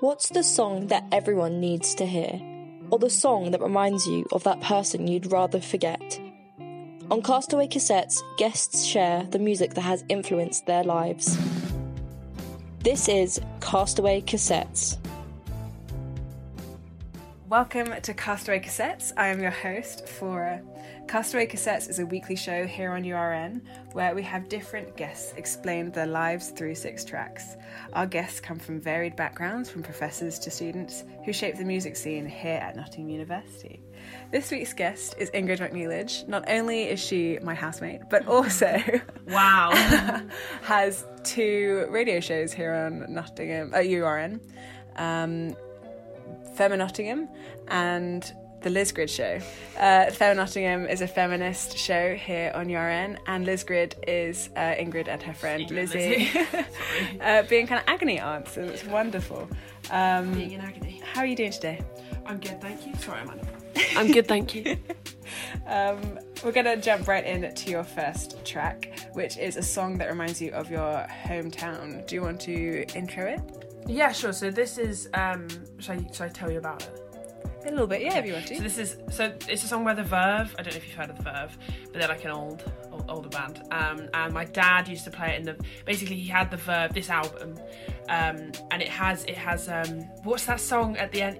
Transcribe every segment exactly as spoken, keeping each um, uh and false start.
What's the song that everyone needs to hear? Or the song that reminds you of that person you'd rather forget? On Castaway Cassettes, guests share the music that has influenced their lives. This is Castaway Cassettes. Welcome to Castaway Cassettes. I am your host, Flora. Castaway Cassettes is a weekly show here on U R N where we have different guests explain their lives through six tracks. Our guests come from varied backgrounds, from professors to students, who shape the music scene here at Nottingham University. This week's guest is Ingrid McNeilage. Not only is she my housemate, but also wow has two radio shows here on Nottingham at U R N. Um, Fema Nottingham and The Liz Grid Show. Uh, Fema Nottingham is a feminist show here on U R N, and Liz Grid is uh, Ingrid and her friend Ingrid Lizzie, uh, being kind of agony aunts, and it's wonderful. Um, being in agony. How are you doing today? I'm good, thank you. Sorry, Amanda. I'm good, thank you. um, we're going to jump right in to your first track, which is a song that reminds you of your hometown. Do you want to intro it? Yeah, sure. So this is, um, shall I, shall I tell you about it? A little bit, yeah, if you want to. So this is, so it's a song by The Verve. I don't know if you've heard of The Verve, but they're like an old, old older band. Um, and my dad used to play it in the, basically he had The Verve, this album, um, and it has, it has, um, what's that song at the end?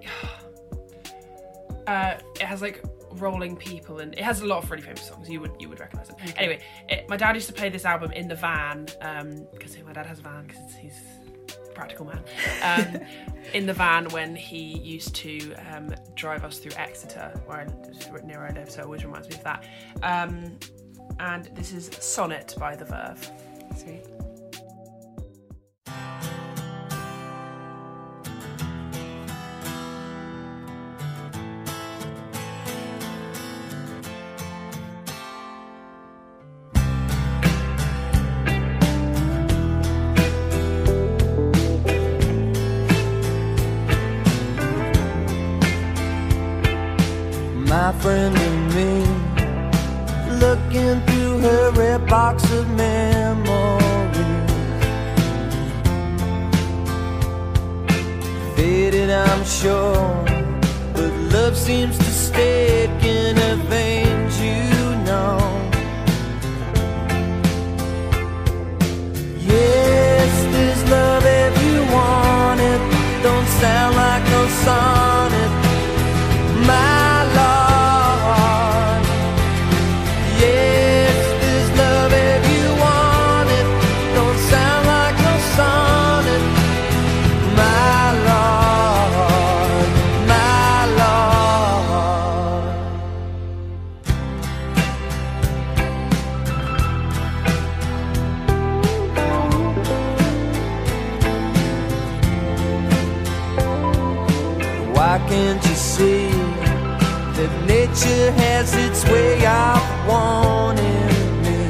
uh, it has like Rolling People, and it has a lot of really famous songs. You would, you would recognise them. Okay. Anyway, it, my dad used to play this album in the van, um, because my dad has a van, because he's practical man, um, in the van when he used to um, drive us through Exeter, where I, near where I live, so it always reminds me of that. Um, and this is Sonnet by The Verve. Sweet. My friend and me, looking through her red box of memories, faded I'm sure, but love seems to stick in her veins, you know. Yes, there's love if you want it, don't sound like no sonnet, my can't you see that nature has its way of wanting me?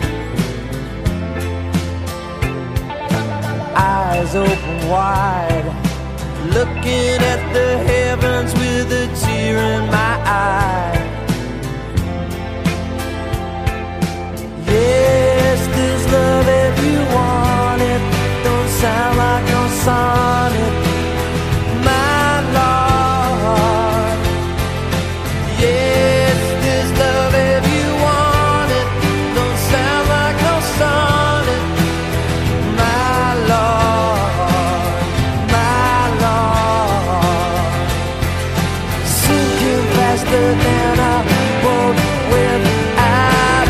Eyes open wide, looking at the heavens with a tear in my eye. Yes, there's love if you want it, don't sound like no sonnet, my love. Then I won't without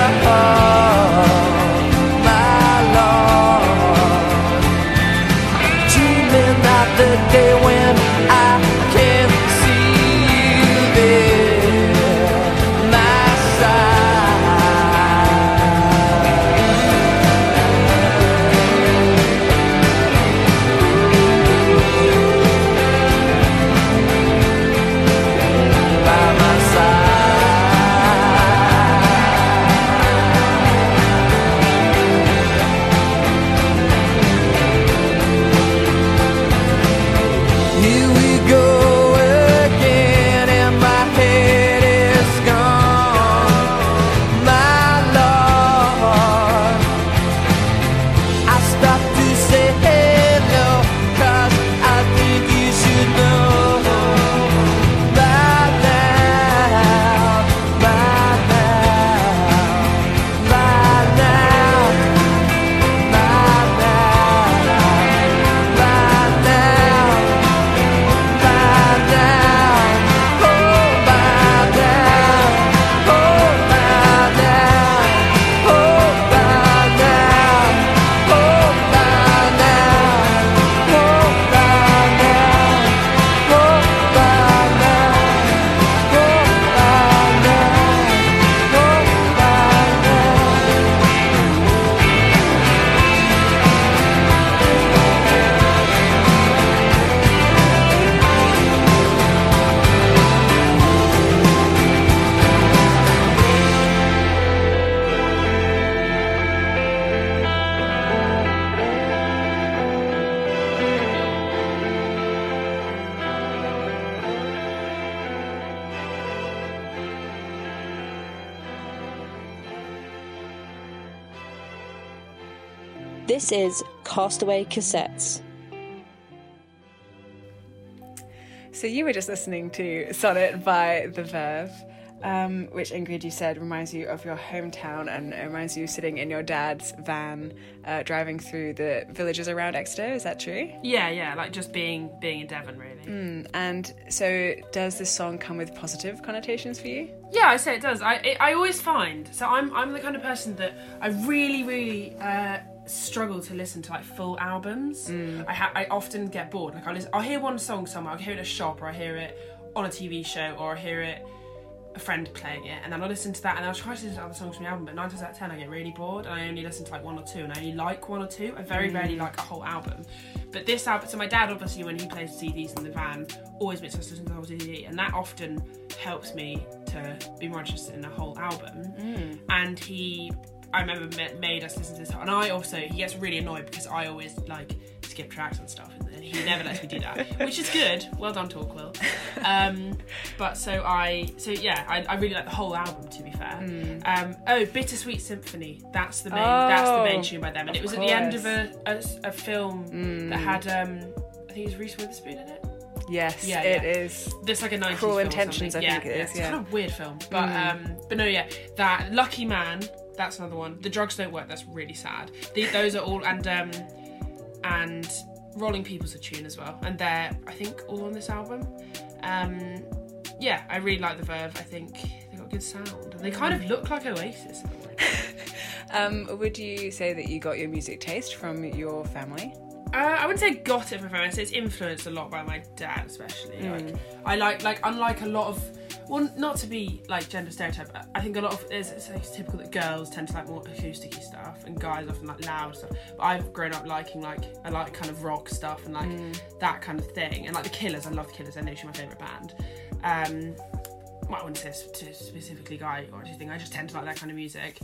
her, my Lord. Dreaming of the day when I can see you there, my side. This is Castaway Cassettes. So you were just listening to Sonnet by The Verve, um, which Ingrid, you said, reminds you of your hometown and it reminds you sitting in your dad's van uh, driving through the villages around Exeter. Is that true? Yeah, yeah, like just being being in Devon, really. Mm, and so does this song come with positive connotations for you? Yeah, I say it does. I it, I always find, so I'm I'm the kind of person that I really, really... Uh, struggle to listen to like full albums. Mm. I ha- I often get bored. Like I'll, listen- I'll hear one song somewhere, I'll hear it at a shop, or I hear it on a T V show, or I hear it a friend playing it, and then I'll listen to that, and I'll try to listen to other songs from the album. But nine times out of ten, I get really bored, and I only listen to like one or two, and I only like one or two. I very mm. rarely like a whole album. But this album, so my dad obviously when he plays C Ds in the van, always makes us listen to the whole C D, and that often helps me to be more interested in a whole album. Mm. And he. I remember made us listen to this, and I also, he gets really annoyed because I always like skip tracks and stuff, and he never lets me do that, which is good. Well done, Torquil. Um, but so I, so yeah, I, I really like the whole album, to be fair. Mm. Um, oh, Bittersweet Symphony. That's the main. Oh, that's the main tune by them, and it was course. At the end of a a, a film mm. that had um, I think it was Reese Witherspoon in it. Yes, yeah, it yeah. is. There's like a nineties Cruel film Intentions, I yeah, think it yeah. is. It's yeah. kind of a weird film, but mm. um, but no, yeah, that Lucky Man. That's another one. The Drugs Don't Work. That's really sad. The, those are all, and um, and Rolling People's a tune as well, and they're I think all on this album. Um, yeah, I really like The Verve. I think they got good sound. They kind of look like Oasis. um, would you say that you got your music taste from your family? Uh, I wouldn't say got it from family. I'd say it's influenced a lot by my dad, especially. Mm. Like I like like unlike a lot of. Well, not to be like gender stereotype, I think a lot of it's, it's, it's typical that girls tend to like more acousticy stuff and guys often like loud stuff. But I've grown up liking like I like kind of rock stuff and like mm. that kind of thing. And like the Killers, I love the Killers. They're literally my favourite band. Um, well, I wouldn't say it's specifically guy or anything. I just tend to like that kind of music.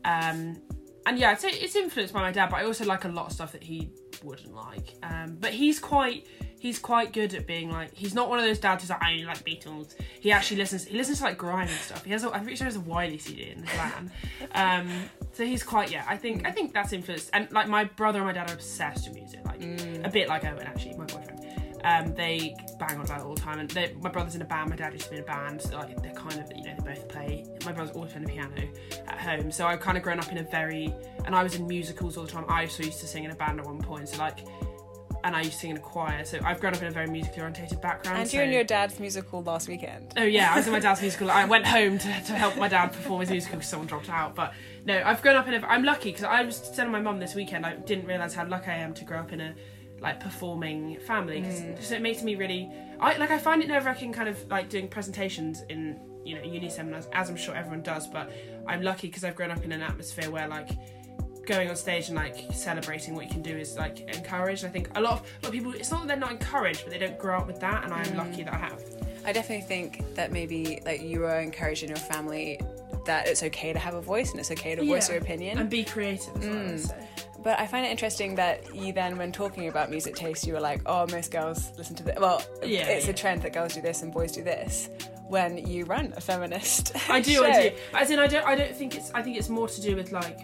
Um, and yeah, I'd say it's influenced by my dad, but I also like a lot of stuff that he wouldn't like. Um, but he's quite. He's quite good at being like, he's not one of those dads who's like, I only like Beatles. He actually listens, he listens to like grime and stuff. He has, a, I'm pretty sure he has a Wiley C D in his van. Um, so he's quite, yeah, I think, I think that's influenced. And like my brother and my dad are obsessed with music, like mm. a bit like Owen actually, my boyfriend. Um, they bang on about it all the time. And they, my brother's in a band, my dad used to be in a band. So like they're kind of, you know, they both play. My brother's always playing the piano at home. So I've kind of grown up in a very, and I was in musicals all the time. I also used to sing in a band at one point. So like, and I used to sing in a choir, so I've grown up in a very musically orientated background. And so... you and your dad's musical last weekend. Oh yeah, I was in my dad's musical. I went home to, to help my dad perform his musical because someone dropped out. But no, I've grown up in a... I'm lucky because I was telling my mum this weekend, I didn't realise how lucky I am to grow up in a like performing family because mm. it makes me really... I like I find it nerve-wracking kind of like doing presentations in, you know, uni seminars, as I'm sure everyone does, but I'm lucky because I've grown up in an atmosphere where like going on stage and like celebrating what you can do is like encouraged. I think a lot of a lot of people, it's not that they're not encouraged, but they don't grow up with that, and I'm mm. lucky that I have. I definitely think that maybe like you were encouraged in your family that it's okay to have a voice and it's okay to voice yeah. your opinion and be creative as well. Mm. So. But I find it interesting that you then, when talking about music taste, you were like, oh, most girls listen to this. Well, yeah, it's yeah. a trend that girls do this and boys do this. When you run a feminist I do, show. I do. As in, I don't, I don't think it's. I think it's more to do with like,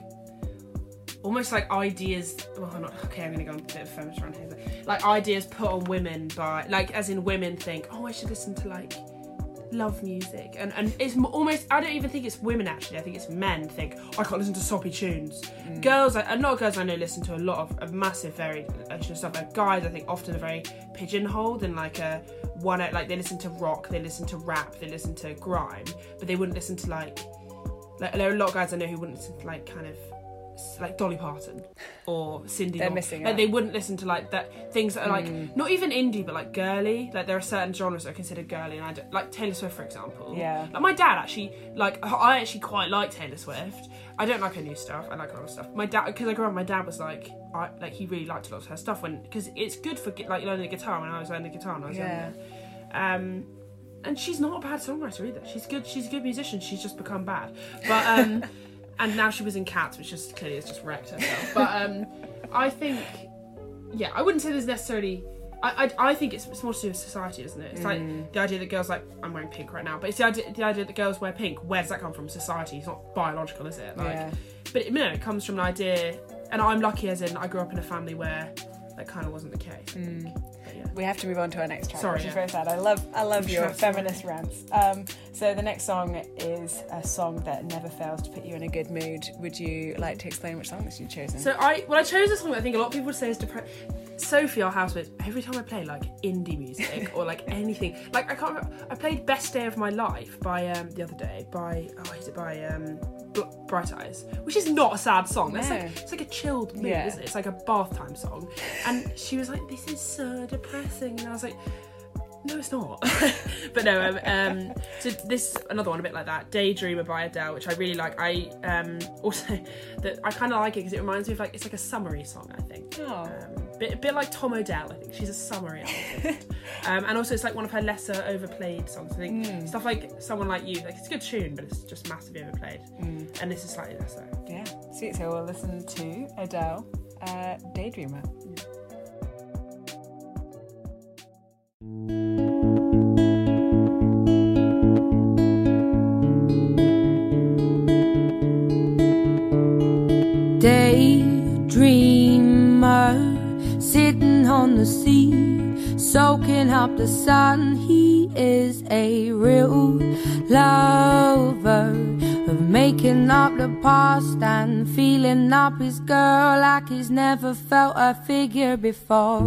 almost like ideas. Well, I'm not okay. I'm going to go on a bit of a feminist run here. But like ideas put on women by, like, as in women think, oh, I should listen to like love music, and and it's almost, I don't even think it's women actually. I think it's men think, oh, I can't listen to soppy tunes. Mm. Girls, a lot of girls I know listen to a lot of a massive variation of stuff. Like guys, I think often are very pigeonholed and like a one, like they listen to rock, they listen to rap, they listen to grime, but they wouldn't listen to like like there are a lot of guys I know who wouldn't listen to like kind of like Dolly Parton or Cindy. They're Lauper. missing like out. They wouldn't listen to like that things that are like mm. not even indie but like girly. Like there are certain genres that are considered girly, and I don't, like Taylor Swift for example. Yeah. Like my dad actually like I actually quite like Taylor Swift. I don't like her new stuff. I like a lot of stuff. My dad, because I grew up, my dad was like, I like he really liked a lot of her stuff when because it's good for like learning the guitar. When I was learning the guitar when I was yeah. younger. Um, and she's not a bad songwriter either. She's good. She's a good musician. She's just become bad. But um. And now she was in Cats, which just clearly has just wrecked herself. But um, I think, yeah, I wouldn't say there's necessarily. I I, I think it's, it's more to do with society, isn't it? It's mm. like the idea that girls like I'm wearing pink right now, but it's the idea the idea that girls wear pink. Where does that come from? Society. It's not biological, is it? Like, yeah. But it, no, it comes from an idea and I'm lucky as in I grew up in a family where that kind of wasn't the case. Mm. But yeah. We have to move on to our next track, Sorry, which is yeah. very sad. I love, I love I'm your sure. feminist rants. Um, so the next song is a song that never fails to put you in a good mood. Would you like to explain which song that you've chosen? So I, well, I chose a song that I think a lot of people would say is depressing. Sophie, our housemate, every time I play like indie music or like anything, like I can't remember, I played Best Day of My Life by um the other day by oh is it by um Bl- Bright Eyes, which is not a sad song. That's No. like it's like a chilled mood, Yeah. isn't it? It's like a bath time song. And she was like, "This is so depressing," and I was like, no, it's not. But no, um, um, so this another one a bit like that, Daydreamer by Adele, which I really like. I um, also that I kind of like it because it reminds me of like it's like a summery song. I think, Oh. um, bit, a bit like Tom Odell. I think she's a summery artist, um, and also it's like one of her lesser overplayed songs. I think Mm. stuff like Someone Like You, like it's a good tune, but it's just massively overplayed. Mm. And this is slightly lesser. Yeah, sweet. So we'll listen to Adele, uh, Daydreamer. Daydreamer, sitting on the sea, soaking up the sun. He is a real lover of making up the past and feeling up his girl like he's never felt a figure before.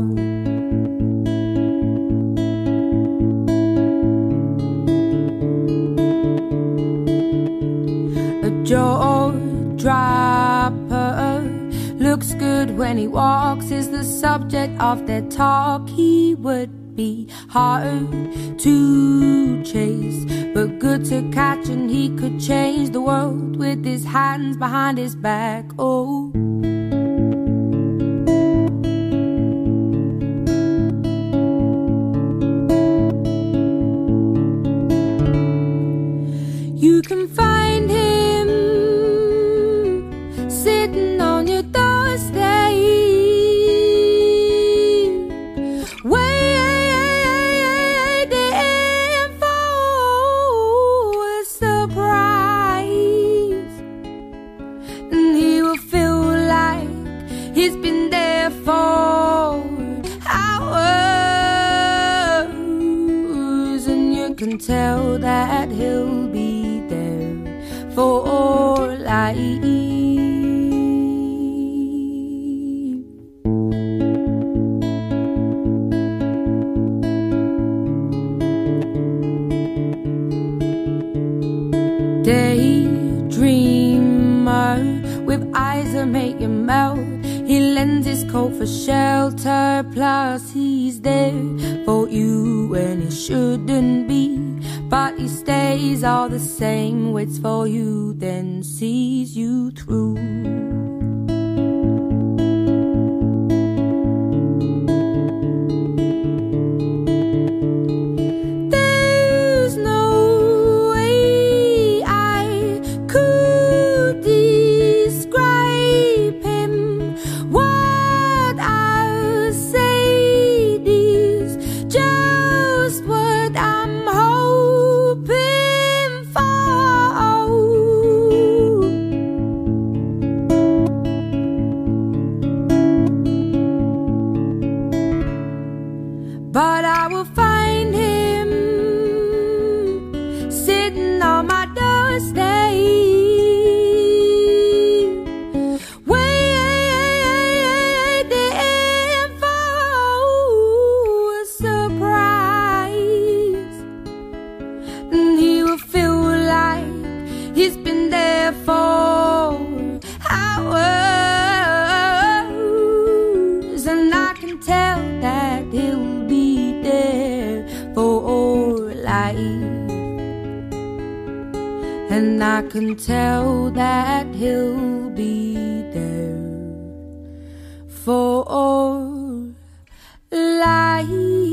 A jaw dropper, looks good when he walks, is the subject of their talk. He would be hard to chase, but good to catch, and he could change the world with his hands behind his back. Oh, you can find him sitting on your doorstep, waiting for a surprise, and he will feel like he's been there for hours, and you can tell that he'll be there for life. Daydreamer, with eyes that make you melt. He lends his coat for shelter, plus he's there for you when he shouldn't be. But he stays all the same, waits for you, then sees you through. There's no way I could describe him. What I'll say is just what I'm hoping for. But I will find him sitting on my doorstep, waiting for a surprise, and he will feel like he's been there for hours, and I can tell that he'll be there for life, and I can tell that he'll be there for life.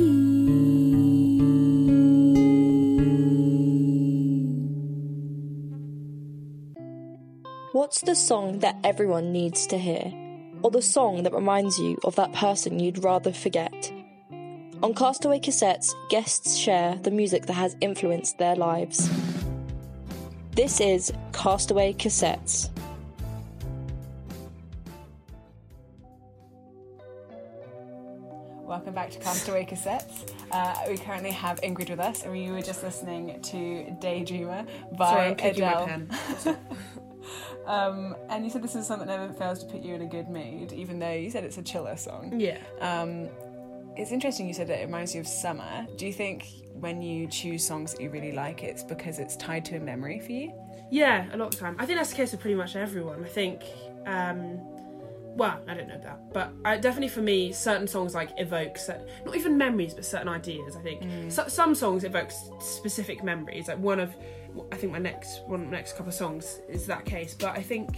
What's the song that everyone needs to hear? Or the song that reminds you of that person you'd rather forget? On Castaway Cassettes, guests share the music that has influenced their lives. This is Castaway Cassettes. welcome back to Castaway Cassettes. Uh, we currently have Ingrid with us, and we were just listening to Daydreamer by Sorry, I'm clicking Adele. my pen. um, and you said this is a song that never fails to put you in a good mood, even though you said it's a chiller song. Yeah. Um, it's interesting you said that it reminds you of summer. Do you think when you choose songs that you really like, it's because it's tied to a memory for you? Yeah, a lot of the time. I think that's the case with pretty much everyone. I think, um, well, I don't know that, but I, definitely for me, certain songs like evoke, certain, not even memories, but certain ideas. I think Mm. so, some songs evoke specific memories. Like one of, I think my next one, of my next couple of songs is that case. But I think,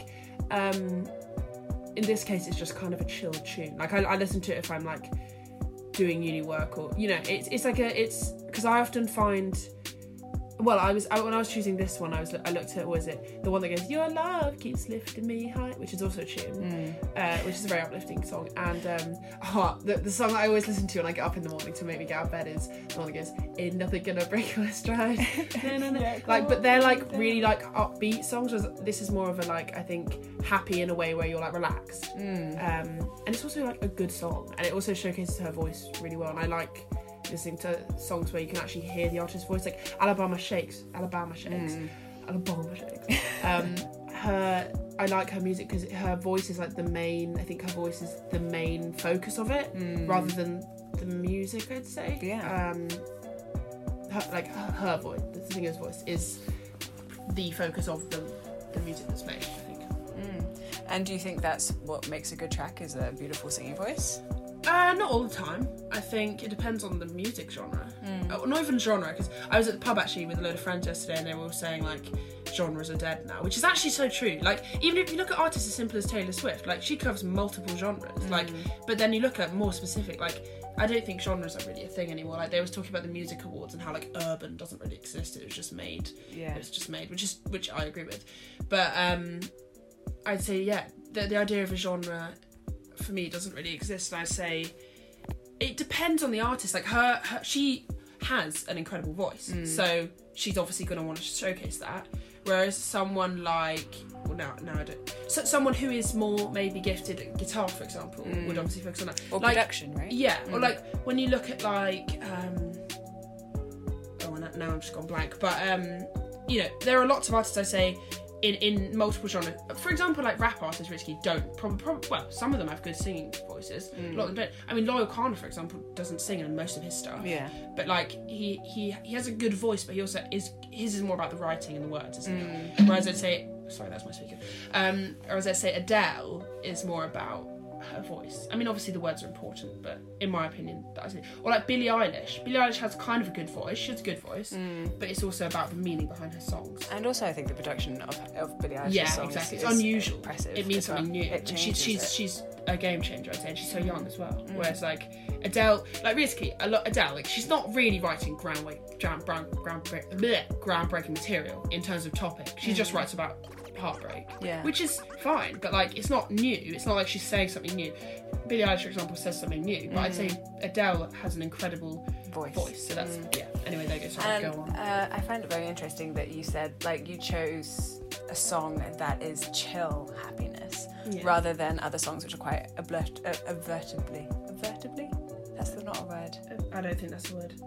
um, in this case, it's just kind of a chill tune. Like I, I listen to it if I'm like doing uni work, or you know, it's it's like a it's because I often find. Well, I was I, when I was choosing this one, I was I looked at what is it the one that goes "Your love keeps lifting me high," which is also a tune, Mm. uh, which is a very uplifting song. And um, oh, the, the song that I always listen to when I get up in the morning to make me get out of bed is the one that goes "Ain't nothing gonna break my stride." no, no, no. Yeah, Like, but they're like really like upbeat songs. Whereas this is more of a like I think happy in a way where you're like relaxed. Mm. Um, and it's also like a good song, and it also showcases her voice really well. And I like listening to songs where you can actually hear the artist's voice, like Alabama Shakes, Alabama Shakes, Mm. Alabama Shakes. Um, her, I like her music because her voice is like the main. I think her voice is the main focus of it, Mm. rather than the music. I'd say. Yeah. Um, her, like her, her voice, the singer's voice, is the focus of the the music that's made. I think. Mm. And do you think that's what makes a good track, is a beautiful singing voice? Uh, not all the time. I think it depends on the music genre. Mm. Uh, not even genre, because I was at the pub actually with a load of friends yesterday and they were all saying like genres are dead now, which is actually so true. Like even if you look at artists as simple as Taylor Swift, like she covers multiple genres. Mm. Like, but then you look at more specific, like I don't think genres are really a thing anymore. Like they was talking about the music awards and how like urban doesn't really exist. It was just made. Yeah. It was just made, which is which I agree with. But um, I'd say yeah, the the idea of a genre for me doesn't really exist. And I say it depends on the artist. Like her, her she has an incredible voice, Mm. so she's obviously going to want to showcase that. Whereas someone like, well, no, no, I don't. So, someone who is more maybe gifted at guitar, for example, Mm. would obviously focus on that. Or like, production, right? yeah, or Mm. like when you look at like, um, oh, now now I'm just gone blank. But um, you know, there are lots of artists I say. In, in multiple genres, for example, like rap artists, Risky don't. Prob- prob- well, some of them have good singing voices. Mm. A lot of them don't. I mean, Loyal Kana, for example, doesn't sing in most of his stuff. Yeah. But like he he he has a good voice, but he also is his is more about the writing and the words, isn't it? Mm. Whereas I'd say, sorry, that's my speaker. Um, whereas I'd say Adele is more about her voice. I mean, obviously the words are important, but in my opinion, that's it. Or like Billie Eilish. Billie Eilish has kind of a good voice. She has a good voice, Mm. but it's also about the meaning behind her songs. And also, I think the production of, of Billie Eilish's Yeah, songs exactly. is It's unusual. impressive. It means as well. something new. It And she's changes she's it. she's a game changer, I'd say, and she's so young as well. Mm. Whereas like Adele, like Risky, a lot Adele, like she's not really writing ground ground ground ground bleh, groundbreaking material in terms of topic. She just Mm. writes about heartbreak, Yeah. which is fine, but like it's not new. It's not like she's saying something new. Billie Eilish, for example, says something new, but I'd say Adele has an incredible voice. voice. So that's Mm. yeah. Anyway, there you go. Sorry, And go on. uh, I find it very interesting that you said like you chose a song that is chill happiness Yeah. rather than other songs which are quite ablert- uh, avertibly avertibly. That's not a word. I don't think that's the word.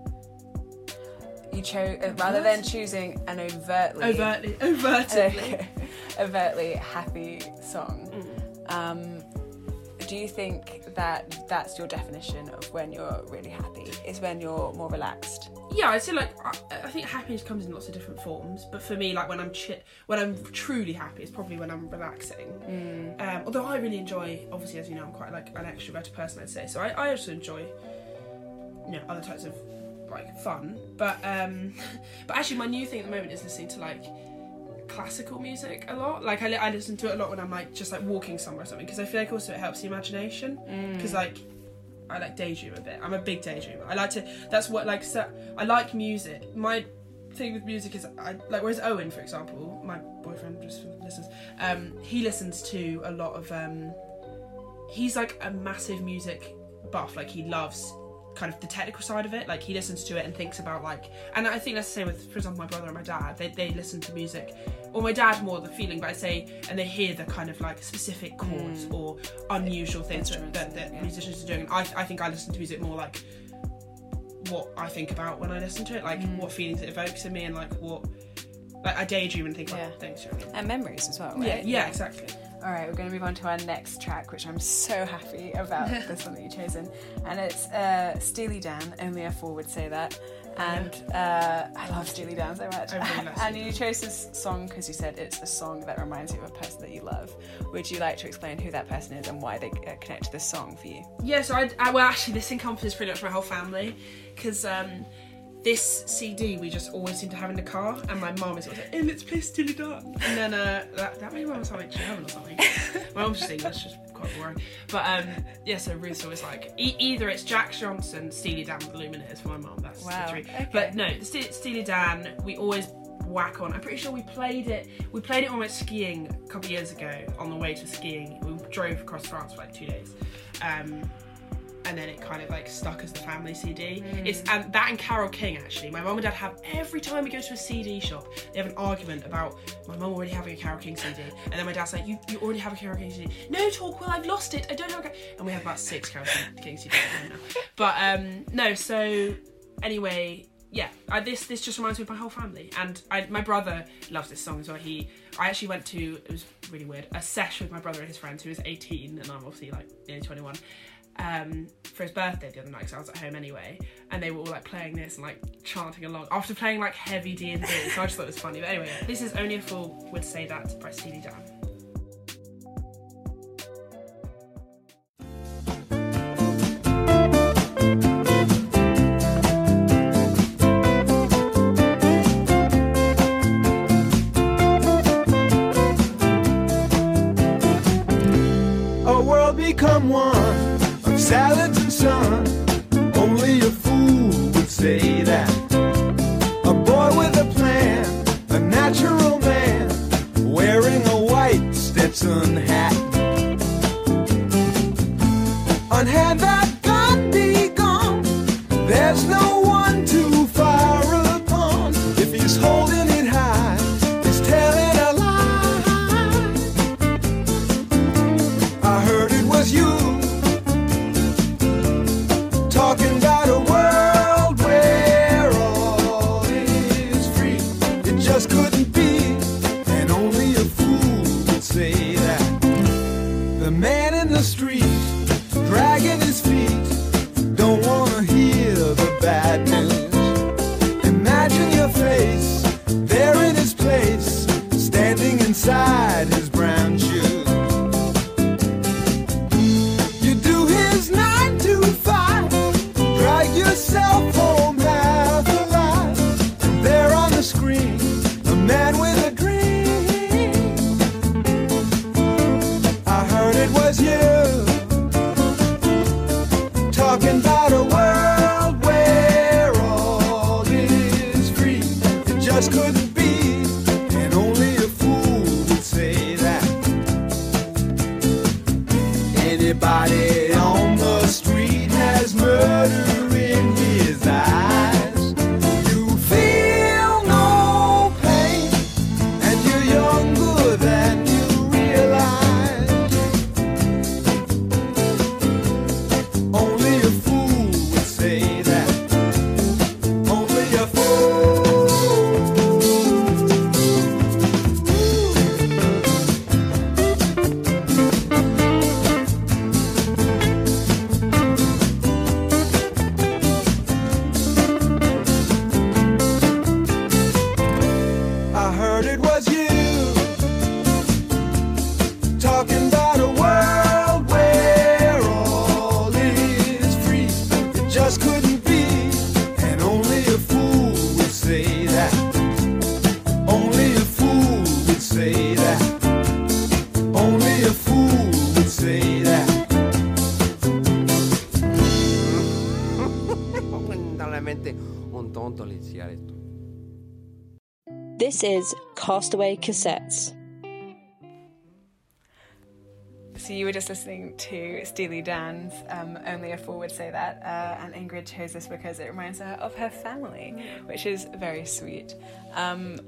You chose uh, rather than choosing an overtly Overtly, overtly. overtly happy song. Mm. Um, do you think that that's your definition of when you're really happy? Is when you're more relaxed? Yeah, I'd say like I, I think happiness comes in lots of different forms, but for me, like when I'm chi- when I'm truly happy, it's probably when I'm relaxing. Mm. Um, although I really enjoy, obviously, as you know, I'm quite like an extroverted person, I'd say. So I, I also enjoy, you know, other types of like fun. But um, but actually, my new thing at the moment is listening to like classical music a lot. Like I, li- I listen to it a lot when I'm like just like walking somewhere or something, because I feel like also it helps the imagination. Because Mm. like I like daydream a bit. I'm a big daydreamer. I like to. That's what like. So, I like music. My thing with music is I like. Whereas Owen, for example, my boyfriend, just for listeners, um, he listens to a lot of. Um, he's like a massive music buff. Like he loves kind of the technical side of it. Like he listens to it and thinks about like, and I think that's the same with, for example, my brother and my dad. They they listen to music, or my dad more the feeling, but I say, and they hear the kind of like specific chords mm. or unusual things that, that, that yeah. musicians are doing. And I I think I listen to music more like what I think about when I listen to it, like mm. what feelings it evokes in me, and like what like I daydream and think about yeah. things. You know what I mean? And memories as well. Right? Yeah, yeah, yeah, exactly. All right, we're going to move on to our next track, which I'm so happy about this one that you've chosen. And it's uh, Steely Dan, Only a Fool Would Say That. And uh, I love Steely Dan so much. Really and you chose this song because you said it's a song that reminds you of a person that you love. Would you like to explain who that person is and why they uh, connect to this song for you? Yeah, so I, I well, actually, this encompasses pretty much my whole family, because um, this C D we just always seem to have in the car, and my mum is always like, hey, let's play Steely Dan. And then uh, that, that made my mum sound like German or something. My mum's just English, just quite boring. But um, yeah, so Ruth's always like, e- either it's Jack Johnson, Steely Dan with the Lumineers for my mum, that's wow. the three. Okay. But no, the Ste- Steely Dan, we always whack on. I'm pretty sure we played it, we played it when we went skiing a couple of years ago on the way to skiing. We drove across France for like two days. Um, and then it kind of like stuck as the family C D. Mm. It's and that and Carole King actually. My mum and dad have, every time we go to a C D shop, they have an argument about my mum already having a Carole King C D, and then my dad's like, you you already have a Carole King C D. No, Torquil, I've lost it. I don't have a. And we have about six Carole King C Ds at home now. But um, no, so anyway. Yeah, I, this this just reminds me of my whole family, and I, my brother loves this song as well. He, I actually went to, it was really weird, a sesh with my brother and his friends who was eighteen, and I'm obviously like nearly twenty-one, um, for his birthday the other night, because I was at home anyway, and they were all like playing this and like chanting along after playing like heavy D and D. So I just thought it was funny. But anyway, this is Only a Fool Would Say That by Steely Dan. Become one of salads and sun. Only a fool would say that. A boy with a plan, a natural man, wearing a white Stetson hat. On hand that gun be gone, there's no one to fire upon. If he's holding it high, he's telling a lie. I heard it was you talking about a world where all is free. It just couldn't be, and only a fool would say that. The man in the street dragging his feet don't wanna hear the bad news. Imagine your face there in his place, standing inside his brown shoes. Yourself home half alive, and there on the screen, a man with a dream. I heard it was you talking about a world where all is free. It just couldn't be, and only a fool would say that. Anybody on the street has murdered eyes. You feel no pain, and you're younger than you realize. Only a fool would say that. Only a fool. I heard it was you talking about a world where all is free. It just couldn't be, and only a fool would say that. Only a fool would say that. Only a fool would say that. Lamentablemente un tonto iniziare esto. This is Castaway Cassettes. So you were just listening to Steely Dan's um, Only a Fool Would Say That, uh, and Ingrid chose this because it reminds her of her family, which is very sweet. Um,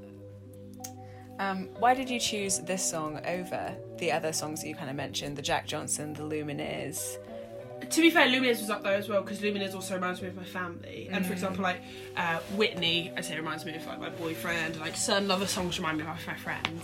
um, why did you choose this song over the other songs that you kind of mentioned, the Jack Johnson, the Lumineers? To be fair, Lumineers was up there as well, because Lumineers also reminds me of my family. And for example, like uh, Whitney, I say reminds me of like my boyfriend. Like certain other songs remind me of my friends.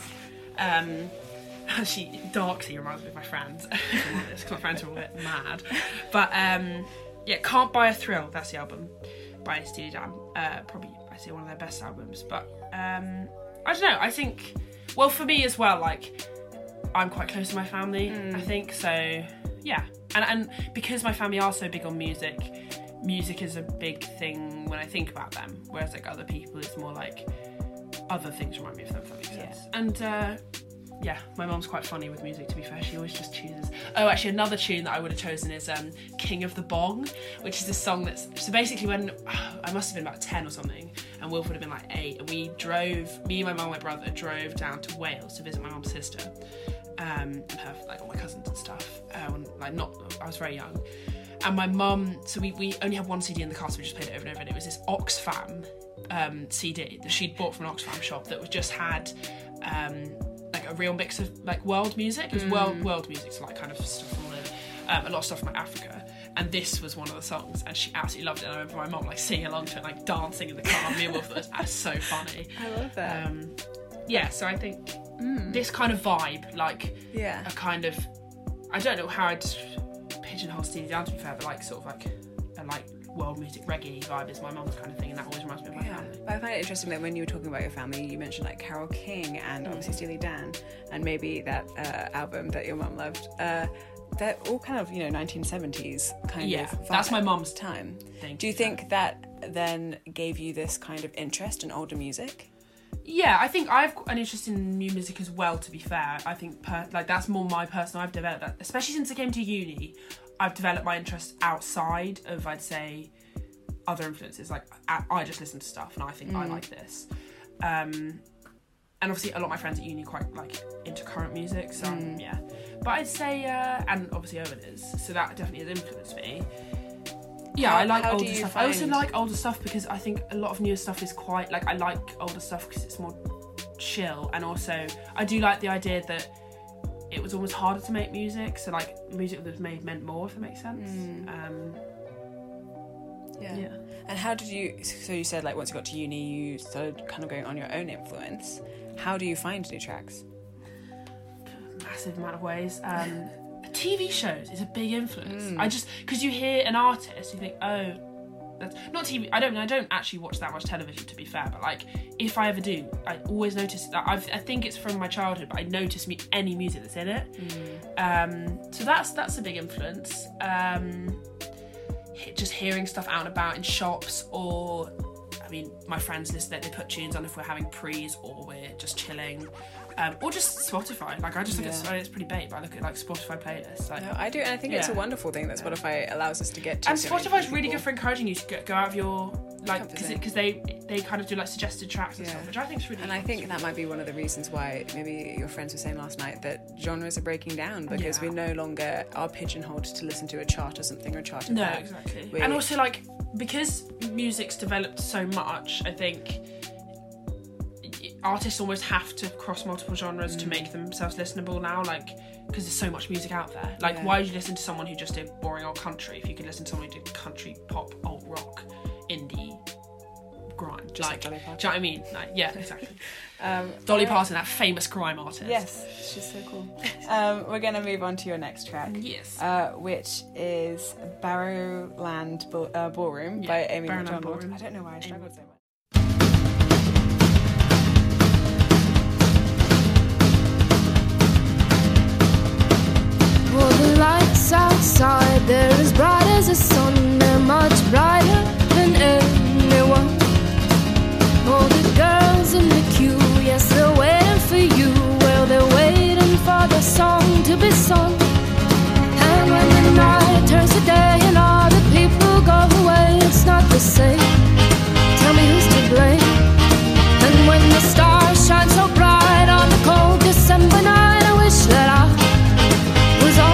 Um, Actually, Darksea reminds me of my friends, because my friends are all a bit mad. But um, yeah, Can't Buy a Thrill, that's the album by Steely Dan. Uh, probably, I say, one of their best albums. But um, I don't know, I think, well, for me as well, like, I'm quite close to my family, mm. I think, so yeah. And, and because my family are so big on music, music is a big thing when I think about them, whereas like other people, it's more like other things remind me of them, if that makes sense. Yeah. And uh, yeah, my mum's quite funny with music, to be fair. She always just chooses... Oh, actually, another tune that I would have chosen is um, King of the Bong, which is this song that's... So basically when... Oh, I must have been about ten or something, and Wilf would have been like eight, and we drove... Me, my mum and my brother drove down to Wales to visit my mum's sister, um, and her, like, all my cousins and stuff. Uh, when, like, not... I was very young. And my mum... So we, we only had one C D in the car, so we just played it over and over, and it was this Oxfam um, C D that she'd bought from an Oxfam shop that was just had... Um, like a real mix of like world music. It was mm. world world music, so like kind of stuff from all over, um, a lot of stuff from like Africa. And this was one of the songs, and she absolutely loved it. And I remember my mum like singing along to it, like dancing in the car. Me and Wolf, that was so funny. I love that. Um, yeah, so I think mm. this kind of vibe, like yeah, a kind of, I don't know how I'd pigeonhole Steely Dan, to be fair, but like sort of like a like world music reggae vibe is my mum's kind of thing, and that always reminds me of my yeah. family. I find it interesting that when you were talking about your family, you mentioned like Carole King and mm. obviously Steely Dan, and maybe that uh, album that your mum loved. Uh, they're all kind of, you know, nineteen seventies kind yeah, of vibe. That's my mum's time. Thing. Do you think that then gave you this kind of interest in older music? Yeah, I think I've got an interest in new music as well, to be fair. I think per- like that's more my personal... I've developed that, especially since I came to uni. I've developed my interest outside of, I'd say, other influences. Like I, I just listen to stuff and I think mm. I like this. Um, and obviously a lot of my friends at uni are quite like into current music, so mm. yeah. But I'd say, uh, and obviously Owen is, so that definitely has influenced me. Yeah, how, I like how older stuff. Find... I also like older stuff because I think a lot of newer stuff is quite, like I like older stuff because it's more chill, and also I do like the idea that it was almost harder to make music, so like music that was made meant more, if that makes sense. Mm. Um, yeah. yeah. And how did you, so you said like once you got to uni you started kind of going on your own influence. How do you find new tracks? Massive amount of ways. Um, T V shows is a big influence. Mm. I just, because you hear an artist, you think, oh, that's not T V. I don't. I don't actually watch that much television, to be fair. But like, if I ever do, I always notice that. I've, I think it's from my childhood, but I notice me any music that's in it. Mm. Um, so that's that's a big influence. Um, just hearing stuff out and about in shops, or I mean, my friends listen. They put tunes on if we're having prees or we're just chilling. Um, or just Spotify. Like I just look yeah. at it's pretty bait, but I look at like Spotify playlists. Like, no, I do, and I think yeah. it's a wonderful thing that Spotify allows us to get to. And Spotify's really good for encouraging you to go, go out of your like because they they kind of do like suggested tracks and yeah. stuff, which I think is really. And I think that might be one of the reasons why maybe your friends were saying last night that genres are breaking down because yeah. we no longer are pigeonholed to listen to a chart or something or a chart. No, that. exactly. We, and also like because music's developed so much, I think artists almost have to cross multiple genres mm. to make themselves listenable now, like because there's so much music out there. Like yeah. why would you listen to someone who just did boring old country if you could listen to someone who did country, pop, alt rock, indie, grime? Just like, like Dolly Parton. Do you know what I mean? Like, yeah, exactly. um, Dolly Parton, that famous grime artist. Yes, she's so cool. um, we're going to move on to your next track. Yes. Uh, which is Barrowland Bo- uh, Ballroom yeah, by Amy Barrowland McDonald. Ballroom. I don't know why I struggled so much. Well, the lights outside, they're as bright as the sun. They're much brighter than anyone. All the girls in the queue, yes, they're waiting for you. Well, they're waiting for the song to be sung. And when the night turns to day and all the people go away, it's not the same. Tell me who's to blame. And when the stars shine so bright on the cold December night, I wish that I was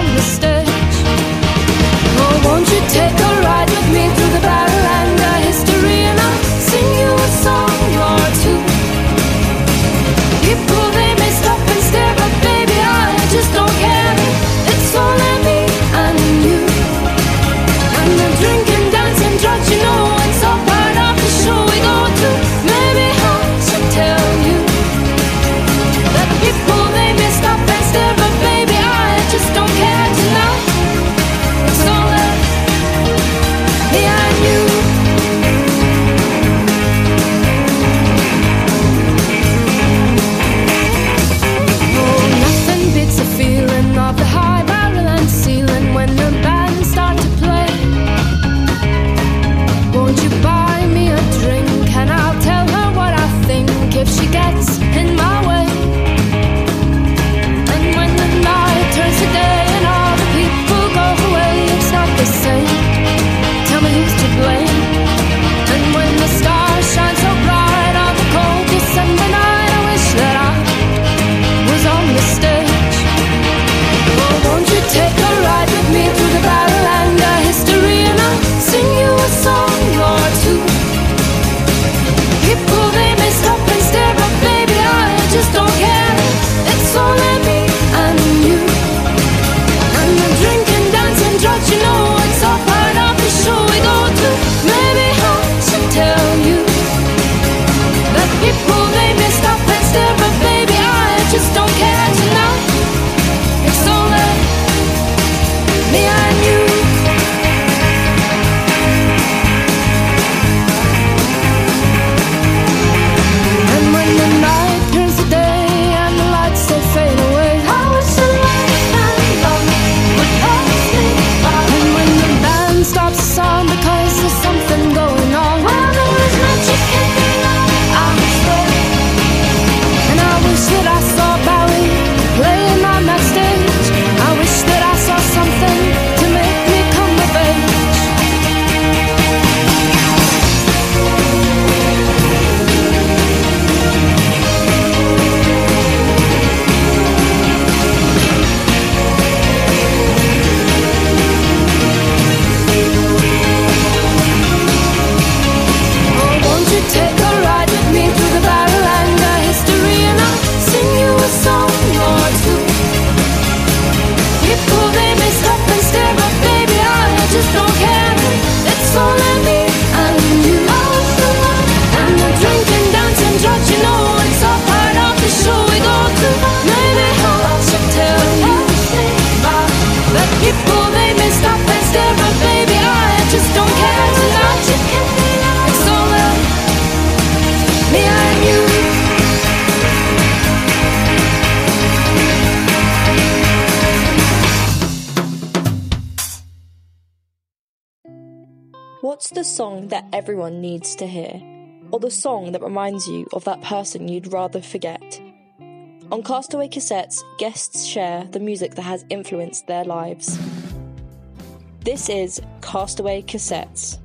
What's the song that everyone needs to hear? Or the song that reminds you of that person you'd rather forget? On Castaway Cassettes, guests share the music that has influenced their lives. This is Castaway Cassettes.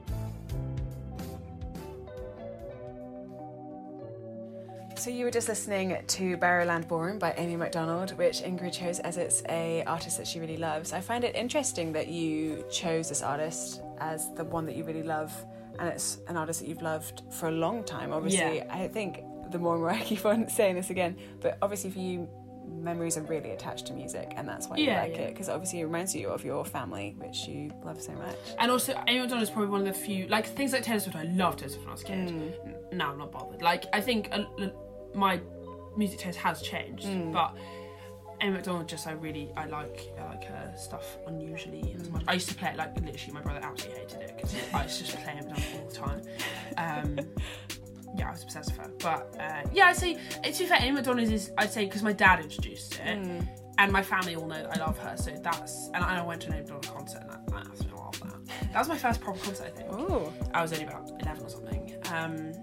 So you were just listening to Barrowland Ballroom by Amy Macdonald, which Ingrid chose as it's a artist that she really loves. I find it interesting that you chose this artist as the one that you really love, and it's an artist that you've loved for a long time. Obviously, yeah. I think the more and more I keep on saying this again, but obviously for you, memories are really attached to music, and that's why you yeah, like yeah. it, because obviously it reminds you of your family, which you love so much. And also, Amy Macdonald is probably one of the few, like, things like Taylor Swift, I loved Taylor Swift when I was a kid. Mm. Now I'm not bothered. Like, I think a, a, my music taste has changed, mm. but Amy Macdonald, just I really, I like I like her stuff unusually mm. as much. I used to play it, like, literally, my brother absolutely hated it, because I was just playing it all the time. Um, yeah, I was obsessed with her. But, uh, yeah, I'd say, to be fair, Amy Macdonald is, I'd say, because my dad introduced it, mm. and my family all know that I love her, so that's, and I went to an Amy Macdonald concert, and I, I absolutely love that. That was my first proper concert, I think. Ooh. I was only about eleven or something. Um,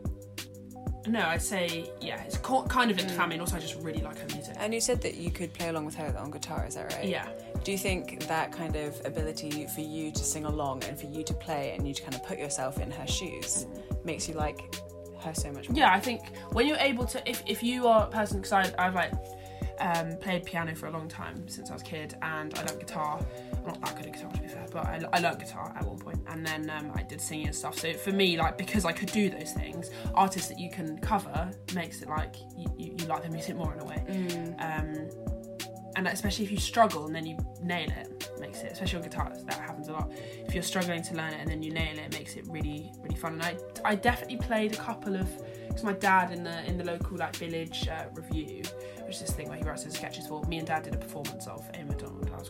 no, I'd say, yeah, it's kind of into mm. family, and also I just really like her music. And you said that you could play along with her on guitar, is that right? Yeah. Do you think that kind of ability for you to sing along and for you to play and you to kind of put yourself in her shoes mm. makes you like her so much more? Yeah, I think when you're able to, if, if you are a person, because I've, I've like um, played piano for a long time since I was a kid, and I learned guitar. I'm not that good at guitar, to be fair, but I, I learned guitar at one point, and then um, I did singing and stuff. So for me, like, because I could do those things, artists that you can cover makes it like you, you, you like the music more in a way. Mm. Um, and especially if you struggle and then you nail it, makes it, especially on guitar, that happens a lot. If you're struggling to learn it and then you nail it, it makes it really, really fun. And I, I definitely played a couple of, because my dad in the in the local like village uh, review, which is this thing where he writes his sketches for, me and Dad did a performance of Amy Macdonald. I was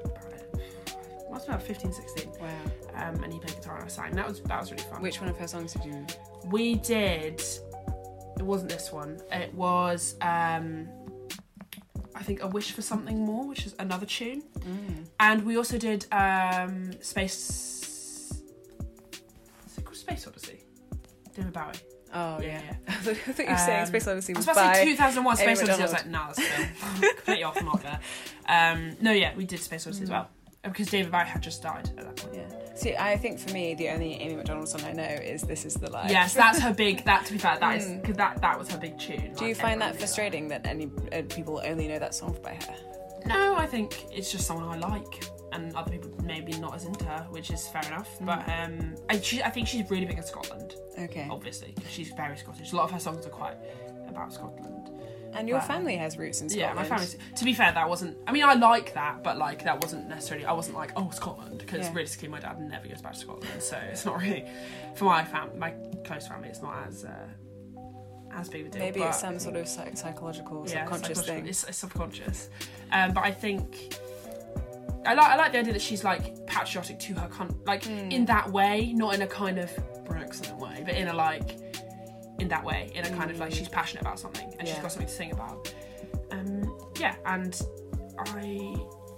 I must have been about fifteen, sixteen. Wow. Um, and he played guitar and I sang. That was that was really fun. Which one of her songs did you? We did. It wasn't this one. It was. Um, I think A Wish for Something More, which is another tune. Mm. And we also did um, Space... Is it called Space Odyssey? David Bowie. Oh, yeah. yeah. yeah. I thought you were saying um, Space Odyssey was I was about by to say two thousand one Space Amy Odyssey. I was Macdonald. like, nah, that's still completely off the mark there. Um, no, yeah, we did Space Odyssey mm. as well. Because David Bowie had just died at that point. Yeah. See, I think for me, the only Amy Macdonald song I know is This Is the Life. Yes, that's her big, that to be fair, that is, because that, that was her big tune. Do like, you find that knew frustrating that. that any uh, people only know that song by her? No, I think it's just someone I like, and other people maybe not as into her, which is fair enough. Mm. But um, I, she, I think she's really big in Scotland. Okay. Obviously, she's very Scottish. A lot of her songs are quite about Scotland. And your but, family has roots in Scotland. Yeah, my family. To be fair, that wasn't. I mean, I like that, but like that wasn't necessarily. I wasn't like, oh, Scotland, because yeah. realistically, my dad never goes back to Scotland, so it's not really for my fam, my close family. It's not as. Uh, as big a deal. Maybe but, it's some sort of psych- psychological, yeah, subconscious psychological, thing. It's, it's subconscious, um, but I think I like I like the idea that she's like patriotic to her country, like mm. in that way, not in a kind of excellent way, but in a like in that way, in a kind mm. of like she's passionate about something and yeah. she's got something to sing about. Um, yeah, and I.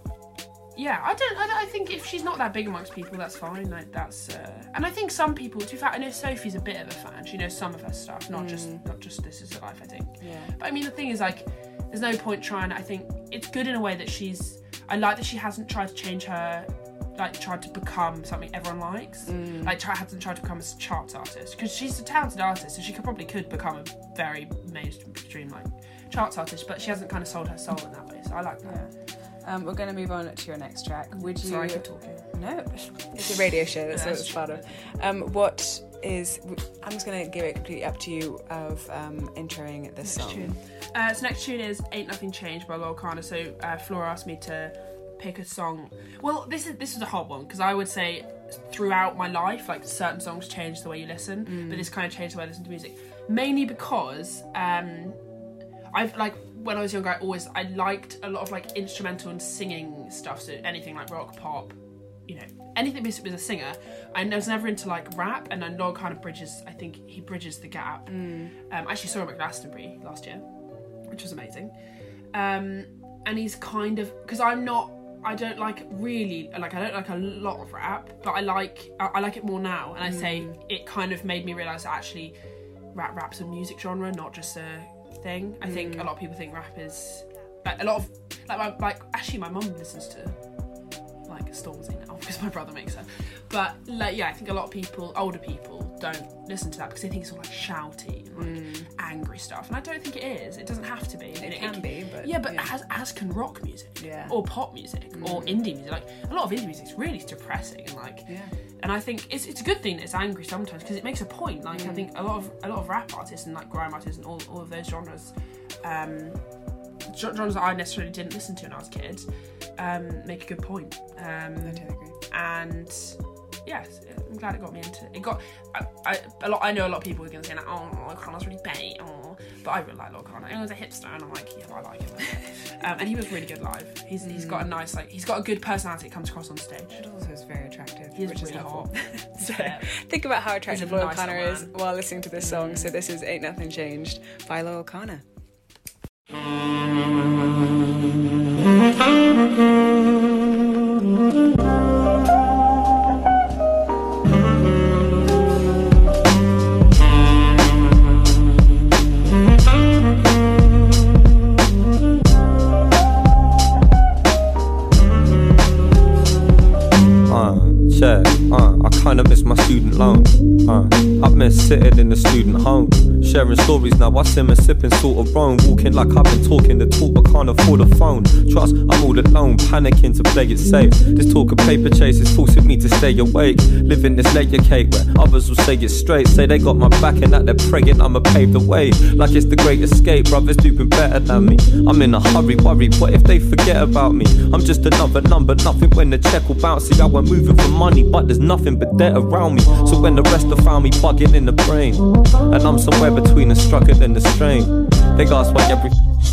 Yeah, I don't. I, I think if she's not that big amongst people, that's fine. Like that's, uh, and I think some people. To be fair, I know Sophie's a bit of a fan. She knows some of her stuff, not mm. just not just This Is the Life. I think. Yeah. But I mean, the thing is, like, there's no point trying. I think it's good in a way that she's. I like that she hasn't tried to change her, like, tried to become something everyone likes. Mm. Like, try, hasn't tried to become a charts artist, because she's a talented artist, so she could probably could become a very mainstream like charts artist, but she hasn't kind of sold her soul in that way. So I like that. Yeah. Um, we're going to move on to your next track. Would you? Sorry, I keep talking. No, it's a radio show. That's yeah, what it's part of. Um, what is? I'm just going to give it completely up to you of um, introing this next song. Tune. Uh, so next tune is "Ain't Nothing Changed" by Lol Kana. So uh, Flora asked me to pick a song. Well, this is this is a hard one, because I would say throughout my life, like, certain songs change the way you listen, mm. but this kind of changed the way I listen to music. Mainly because um, I've like. When I was younger, I always I liked a lot of like instrumental and singing stuff. So anything like rock, pop, you know, anything basically with a singer. I was never into like rap, and then Log kind of bridges. I think he bridges the gap. Mm. Um, I actually saw him at Glastonbury last year, which was amazing. Um, and he's kind of, because I'm not I don't like really like I don't like a lot of rap, but I like I, I like it more now. And I mm. say it kind of made me realise that actually rap rap's a music genre, not just a thing. I mm. think a lot of people think rap is like a lot of like my, like actually my mum listens to like Stormzy now because my brother makes her. But like yeah, I think a lot of people, older people, don't listen to that because they think it's all like shouty and like mm. angry stuff. And I don't think it is. It doesn't have to be. It, it can it, be, but yeah, but yeah. as as can rock music, yeah. or pop music, mm. or indie music. Like a lot of indie music is really depressing and like. Yeah. And I think it's it's a good thing that it's angry sometimes because it makes a point. Like mm. I think a lot of a lot of rap artists and like grime artists and all all of those genres. Um, genres that I necessarily didn't listen to when I was a kid, um, make a good point. Um, I totally agree. And yes, I'm glad it got me into it. It got I, I, a lot. I know a lot of people are going to say like, "Oh, Connor's really bait," oh, but I really like Lord Connor. He was a hipster, and I'm like, yeah, I like him. um, and he was really good live. He's mm. he's got a nice like he's got a good personality that comes across on stage. It also is very attractive, he is which really is helpful. Hot. So yeah. think about how attractive Loyal nice Connor is man. while listening to this song. Mm. So this is "Ain't Nothing Changed" by Loyal Connor. Uh, uh, I kinda miss my student loan. Uh, I miss sitting in the student home, sharing stories. Now I simmer, sipping sort of wrong, walking like I've been talking the talk, but can't afford a phone. Trust, I'm all alone, panicking to play it safe. This talk of paper chase is forcing me to stay awake, living this layer cake where others will say it straight, say they got my back and that they're praying I'ma pave the way, like it's the great escape. Brothers doing better than me. I'm in a hurry, worry. What if they forget about me? I'm just another number, nothing when the check will bounce. See, I went moving for money, but there's nothing but debt around me. So when the rest have found me bugging in the brain, and I'm somewhere between the struggle and the strain, they ask why every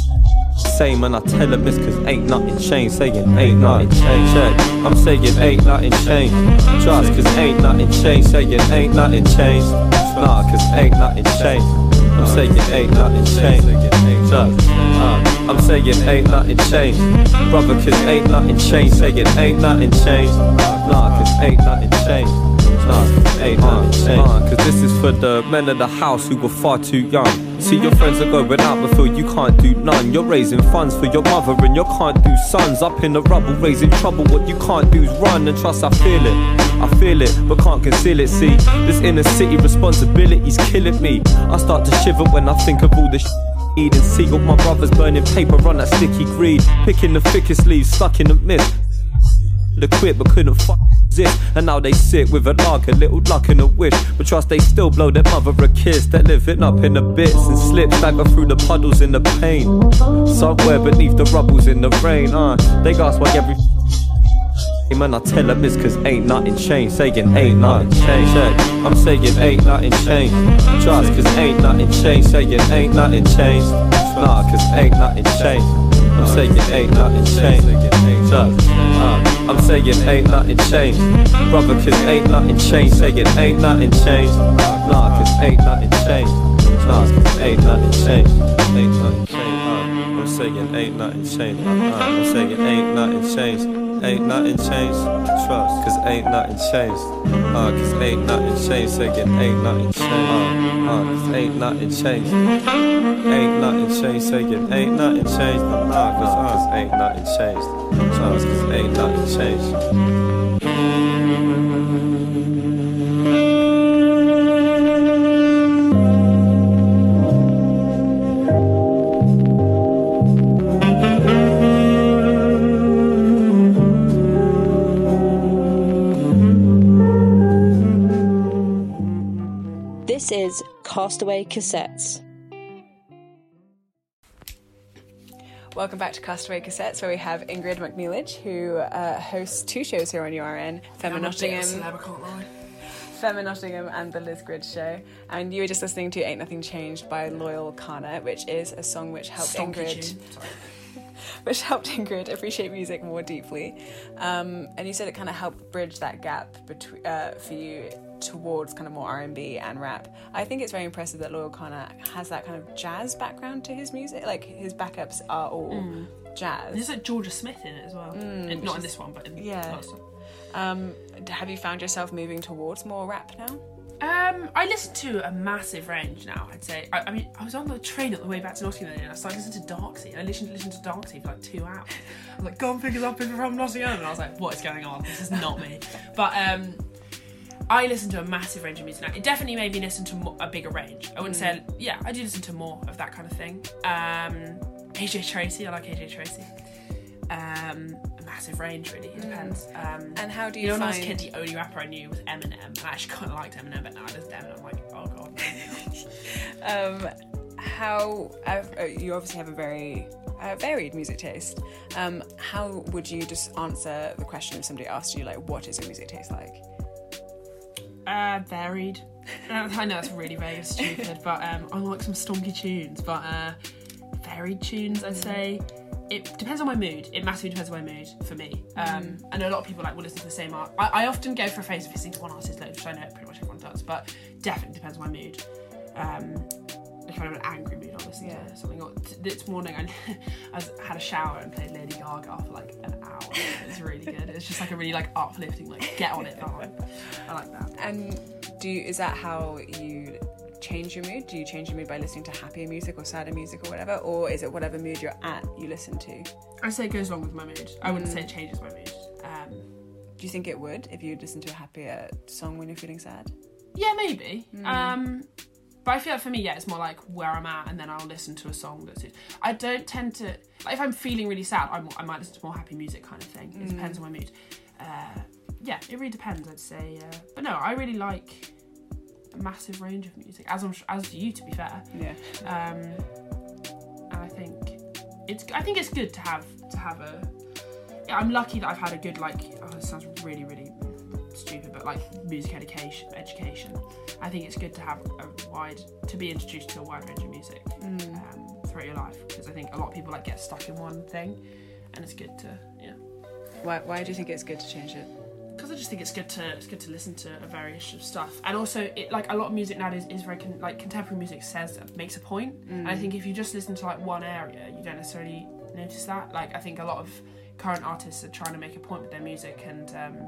same, and I tell them it's cause ain't nothing changed. Saying ain't nothing changed. Check. I'm saying ain't nothing changed. Trust, cause ain't nothing changed. Saying ain't nothing changed. Nah, cause ain't nothing changed. I'm saying ain't nothing changed. Trust. Uh, I'm saying ain't nothing changed. Brother, cause ain't nothing changed. Saying ain't nothing changed. Nah, cause ain't nothing changed. Nah, ain't nothing changed. Uh, cause this is for the men of the house who were far too young. See, your friends are going out but feel you can't do none. You're raising funds for your mother and you can't do sons. Up in the rubble raising trouble, what you can't do is run. And trust, I feel it, I feel it, but can't conceal it. See, this inner city responsibility's killing me. I start to shiver when I think of all the sh eating. See all my brothers burning paper on that sticky greed, picking the thickest leaves, stuck in the mist. They quit but couldn't fuck exist, and now they sit with a lark, a little luck and a wish. But trust, they still blow their mother a kiss. They're living up in the bits and slip, stagger through the puddles in the pain, somewhere beneath the rubbles in the rain. Uh, they ask why every man I tell them it's cause ain't nothing changed. Saying ain't nothing changed. Check. I'm saying ain't nothing changed. Trust, cause ain't nothing changed. Saying ain't nothing changed. Nah, cause ain't nothing changed. I'm saying ain't nothing changed. Trust. Uh, I'm saying ain't nothing changed. Brother, cause ain't nothing changed. Saying ain't nothing changed. Nah, cause ain't nothing changed. Nah, cause ain't nothing changed. Ain't nothing changed. Uh, I'm saying ain't nothing changed. Uh, I'm saying ain't nothing changed. Ain't nothing changed. Trust, cause ain't nothing changed. Uh, cause ain't nothing changed. Saying ain't nothing changed. Uh, uh, cause ain't nothing changed. Ain't nothing changed. Saying ain't nothing changed. Nah, cause, uh, cause ain't nothing changed. Trust, cause ain't nothing changed. This is Castaway Cassettes. Welcome back to Castaway Cassettes, where we have Ingrid McNeilage, who uh, hosts two shows here on U R N, Femme Nottingham, Femme Nottingham and The Liz Grid Show. And you were just listening to Ain't Nothing Changed by Loyal Connor, which is a song which helped Stonky Ingrid which helped Ingrid appreciate music more deeply. Um, and you said it kind of helped bridge that gap between uh, for you towards kind of more R and B and rap. I think it's very impressive that Loyle Carner has that kind of jazz background to his music. Like, his backups are all mm. jazz. There's like Georgia Smith in it as well. Mm, and not in this one, but in yeah. the last one. Um, have you found yourself moving towards more rap now? Um, I listen to a massive range now, I'd say. I, I mean, I was on the train on the way back to Nottingham and I started listening to Darksea. I listened, listened to Darksea for like two hours. I was like, go and pick us up if you're from Nottingham. And I was like, what is going on? This is not me. But um, I listen to a massive range of music now. It definitely made me listen to more, a bigger range. I wouldn't mm. say, yeah, I do listen to more of that kind of thing. Um, A J Tracy, I like A J Tracy. Um, a massive range, really. It depends. Um, and how do you, you know, find... when I was a kid, the only rapper I knew was Eminem, and I actually kind of liked Eminem, but now I listen to Eminem, I'm like, oh god. um, how uh, you obviously have a very uh, varied music taste. Um, how would you just answer the question if somebody asked you, like, what is your music taste like? Uh, varied. I know it's really vague and stupid, but um, I like some stonky tunes, but uh, varied tunes, I'd say. It depends on my mood. It massively depends on my mood for me. Um, mm. And a lot of people like will listen to the same art. I, I often go for a phase of listening to one artist loads, which I know pretty much everyone does, but definitely depends on my mood. Um, if I'm in an angry mood, I'll listen yeah. to something. Or t- this morning, I, I was, had a shower and played Lady Gaga for like an hour. It was really good. It's just like a really like uplifting, like get on it vibe. I like that. And do you, is that how you change your mood? Do you change your mood by listening to happier music or sadder music or whatever, or is it whatever mood you're at you listen to? I'd say it goes along with my mood. I wouldn't mm. say it changes my mood. Um, do you think it would if you listen to a happier song when you're feeling sad? Yeah, maybe. Mm. Um, but I feel like for me, yeah, it's more like where I'm at, and then I'll listen to a song that's it. I don't tend to, like, if I'm feeling really sad, I'm, I might listen to more happy music kind of thing. It mm. depends on my mood. Uh, yeah, it really depends, I'd say. Uh, but no, I really like a massive range of music, as I'm, as do you, to be fair. Yeah. Um, and I think it's I think it's good to have to have a. Yeah, I'm lucky that I've had a good, like, oh, this sounds really really stupid, but like music education. Education. I think it's good to have a wide to be introduced to a wide range of music mm. um, throughout your life, because I think a lot of people like get stuck in one thing, and it's good to yeah. Why Why do you think it's good to change it? Because I just think it's good to it's good to listen to a variation of stuff, and also it like a lot of music nowadays is very con- like contemporary music says makes a point, mm. and I think if you just listen to like one area, you don't necessarily notice that. Like I think a lot of current artists are trying to make a point with their music, and um,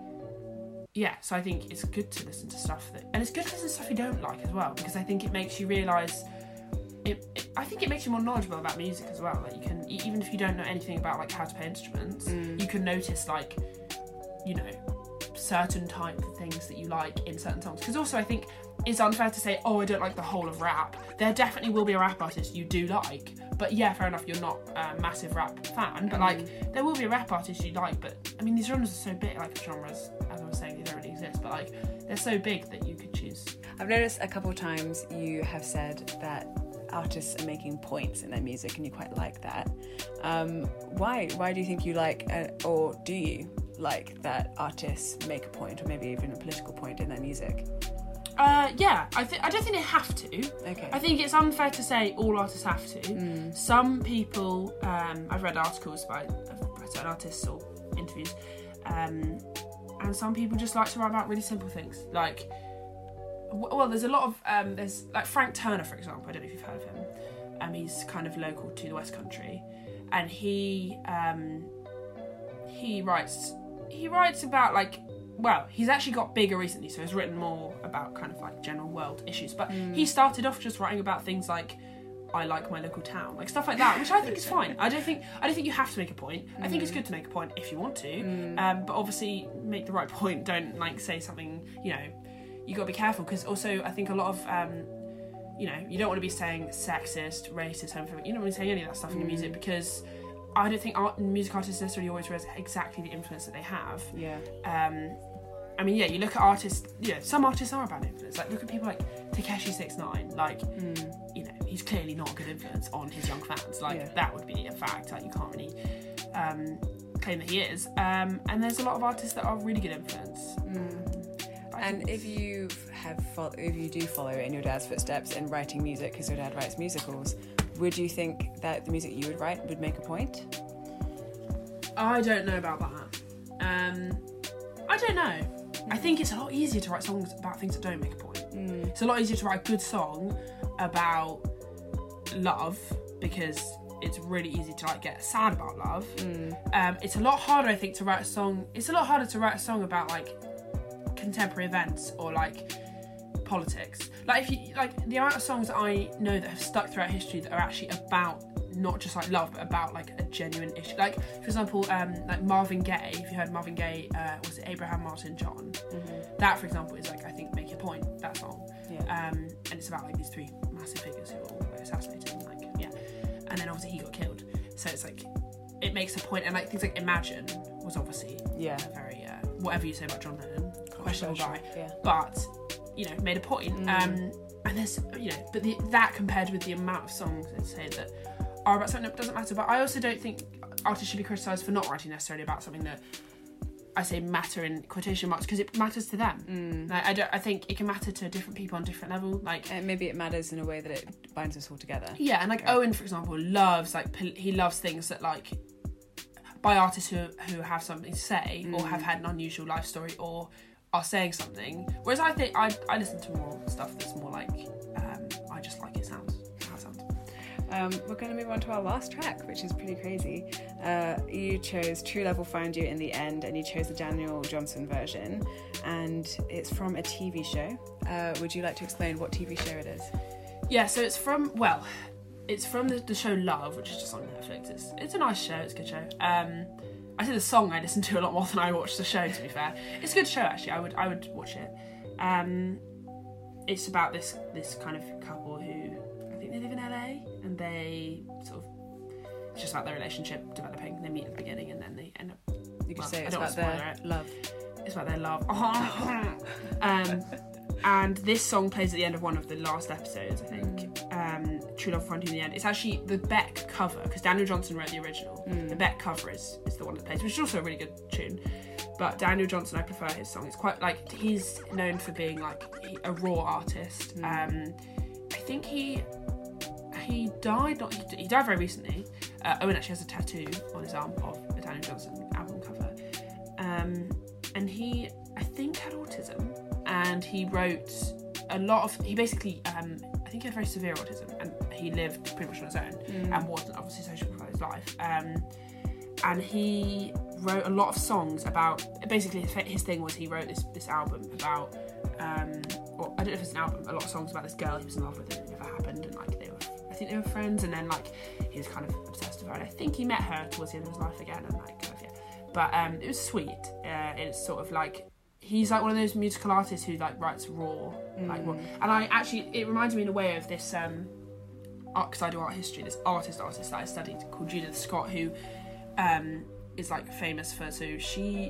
yeah, so I think it's good to listen to stuff that, and it's good to listen to stuff you don't like as well, because I think it makes you realise. It, it, I think it makes you more knowledgeable about music as well. Like you can, even if you don't know anything about like how to play instruments, mm. you can notice like, you know, certain type of things that you like in certain songs. Because also I think it's unfair to say, oh, I don't like the whole of rap. There definitely will be a rap artist you do like, but yeah, fair enough, you're not a massive rap fan, but like there will be a rap artist you like. But I mean, these genres are so big, like genres, as I was saying, they don't really exist, but like they're so big that you could choose. I've noticed a couple of times you have said that artists are making points in their music, and you quite like that. Um, why? Why do you think you like, uh, or do you like that artists make a point, or maybe even a political point in their music? Uh, yeah, I think I don't think they have to. Okay. I think it's unfair to say all artists have to. Mm. Some people, um, I've read articles by, by certain artists or interviews, um, and some people just like to write about really simple things, like. Well, there's a lot of, um, there's like Frank Turner, for example, I don't know if you've heard of him. Um, he's kind of local to the West Country, and he um, he writes, he writes about like, well, he's actually got bigger recently, so he's written more about kind of like general world issues, but mm. he started off just writing about things like, I like my local town, like stuff like that, which I think is fine. I don't think I don't think you have to make a point. Mm. I think it's good to make a point if you want to, mm. um, but obviously make the right point. Don't like say something, you know, you got to be careful, because also I think a lot of, um, you know, you don't want to be saying sexist, racist, homophobic. You don't want to be saying any of that stuff in your music, because I don't think art, music artists necessarily always realize exactly the influence that they have. Yeah. Um, I mean, yeah, you look at artists, you know, some artists are a bad influence. Like, look at people like Tekashi six nine. Like, mm. you know, he's clearly not a good influence on his young fans. Like, yeah. that would be a fact. Like, you can't really um, claim that he is. Um, and there's a lot of artists that are really good influence. Mm. And if you have, fo- if you do follow in your dad's footsteps in writing music, because your dad writes musicals, would you think that the music you would write would make a point? I don't know about that. Um, I don't know. I think it's a lot easier to write songs about things that don't make a point. Mm. It's a lot easier to write a good song about love because it's really easy to like get sad about love. Mm. Um, it's a lot harder, I think, to write a song. It's a lot harder to write a song about like contemporary events or like politics. Like if you like the amount of songs that I know that have stuck throughout history that are actually about not just like love, but about like a genuine issue. Like for example, um, like Marvin Gaye. If you heard Marvin Gaye, uh, was it Abraham Martin John? Mm-hmm. That, for example, is like I think Make Your Point. That song, yeah. um, and it's about like these three massive figures who were all assassinated. And, like yeah, and then obviously he got killed. So it's like it makes a point, and like things like Imagine was obviously yeah a very uh, whatever you say about John Lennon, questionable guy, yeah. but you know made a point. Mm. Um, and there's you know, but the, that compared with the amount of songs I'd say that are about something that doesn't matter. But I also don't think artists should be criticised for not writing necessarily about something that I say matter in quotation marks because it matters to them. Mm. Like, I don't. I think it can matter to different people on different level. Like and maybe it matters in a way that it binds us all together. Yeah, and like yeah. Owen, for example, loves like he loves things that like by artists who who have something to say mm. or have had an unusual life story or are saying something. Whereas I think I I listen to more stuff that's more like um, I just like it sounds. How it sounds. Um, we're going to move on to our last track, which is pretty crazy. Uh, you chose True Love Will Find You in the End, and you chose the Daniel Johnston version, and it's from a T V show. Uh, would you like to explain what T V show it is? Yeah, so it's from, well, it's from the, the show Love, which is just on Netflix. It's it's a nice show, it's a good show. Um, I say the song I listen to a lot more than I watch the show, to be fair. It's a good show, actually. I would I would watch it. Um, it's about this this kind of couple who, I think they live in L A, and they sort of, it's just about their relationship developing. They meet at the beginning and then they end up, you could well, say it's I don't about their it. love. It's about their love. um, and this song plays at the end of one of the last episodes, I think. Um, True Love Will Find You in the End. It's actually the Beck cover, because Daniel Johnston wrote the original. Mm. The Beck cover is, is the one that plays, which is also a really good tune. But Daniel Johnston, I prefer his song. It's quite like, he's known for being like a raw artist. Mm. Um, I think he he died, not he, he died very recently. Uh, Owen actually has a tattoo on his arm of a Daniel Johnston album cover. Um, and he, I think, had autism. And he wrote a lot of, he basically, um, I think he had very severe autism, and he lived pretty much on his own mm. and wasn't obviously social for his life. Um, and he wrote a lot of songs about, basically his, his thing was he wrote this this album about, um, or I don't know if it's an album, a lot of songs about this girl he was in love with and it never happened, and like they were, I think they were friends, and then like he was kind of obsessed with her, and I think he met her towards the end of his life again, and like kind of, yeah. But um, it was sweet. Uh, it's sort of like, he's like one of those musical artists who like writes raw, mm. like raw. And I actually, it reminds me in a way of this, um, because I do art history, this artist artist that I studied called Judith Scott, who um, is like famous for, so she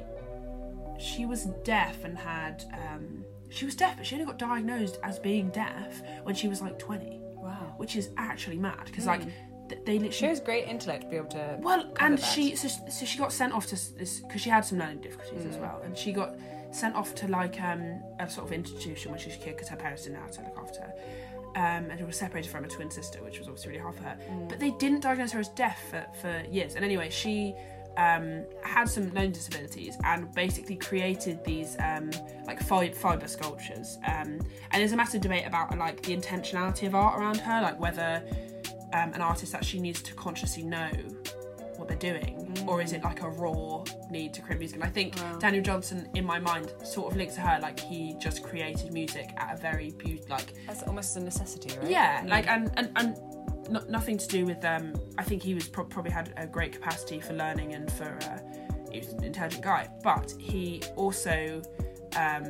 she was deaf and had, um, she was deaf, but she only got diagnosed as being deaf when she was like twenty. Wow. Which is actually mad, because mm. like, they literally shows great intellect to be able to well and that. she so, so she got sent off to this because she had some learning difficulties mm. as well, and she got sent off to like um a sort of institution when she was a kid because her parents didn't know how to look after her, um and she was separated from her twin sister, which was obviously really hard for her. mm. But they didn't diagnose her as deaf for, for years, and anyway she um had some learning disabilities and basically created these um like fi- fibre sculptures, um and there's a massive debate about like the intentionality of art around her, like whether Um, an artist actually needs to consciously know what they're doing, mm. or is it like a raw need to create music? And I think wow. Daniel Johnston, in my mind, sort of links to her, like he just created music at a very beautiful, like that's almost a necessity, right? Yeah, mm. like and and, and n- nothing to do with um. I think he was pro- probably had a great capacity for learning and for uh, he was an intelligent guy, but he also um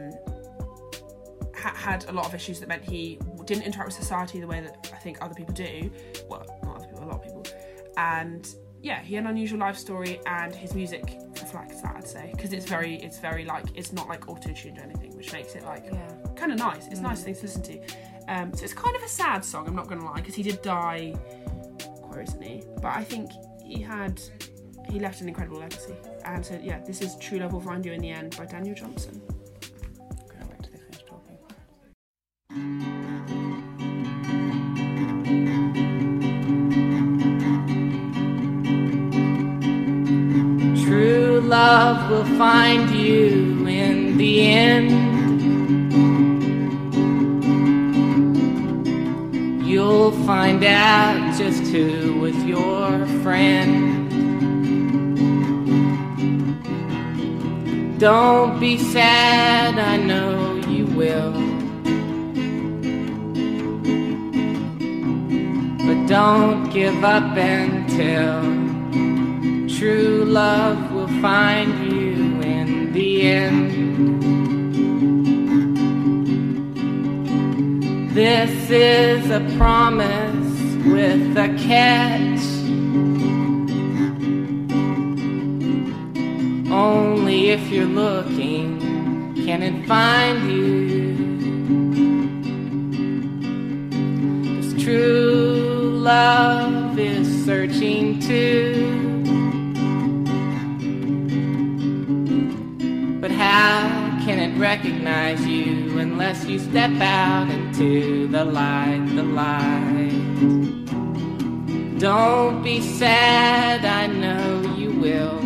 ha- had a lot of issues that meant he didn't interact with society the way that I think other people do. Well, not other people, a lot of people. And yeah, he had an unusual life story, and his music reflects that, I'd say, because it's very, it's very like, it's not like auto-tuned or anything, which makes it like yeah. kind of nice. It's mm. nice things to listen to. Um, so it's kind of a sad song, I'm not going to lie, because he did die quite recently. But I think he had, he left an incredible legacy. And so yeah, this is True Love Will Find You in the End by Daniel Johnston. Going back to the finished talking. True love will find you in the end. find out just who was your friend. Don't be sad, I know you will. But don't give up until true love will find you in the end. This is a promise with a catch. Only if you're looking can it find you. 'Cause true love is searching too. But how can it recognize you unless you step out into the light, the light? Don't be sad, I know you will.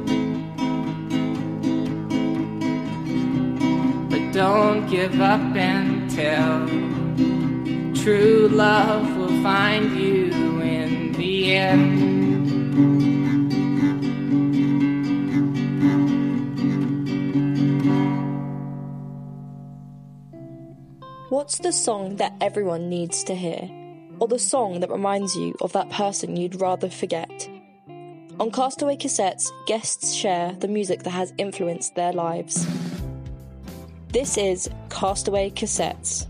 But don't give up until true love will find you in the end. What's the song that everyone needs to hear? Or the song that reminds you of that person you'd rather forget? On Castaway Cassettes, guests share the music that has influenced their lives. This is Castaway Cassettes.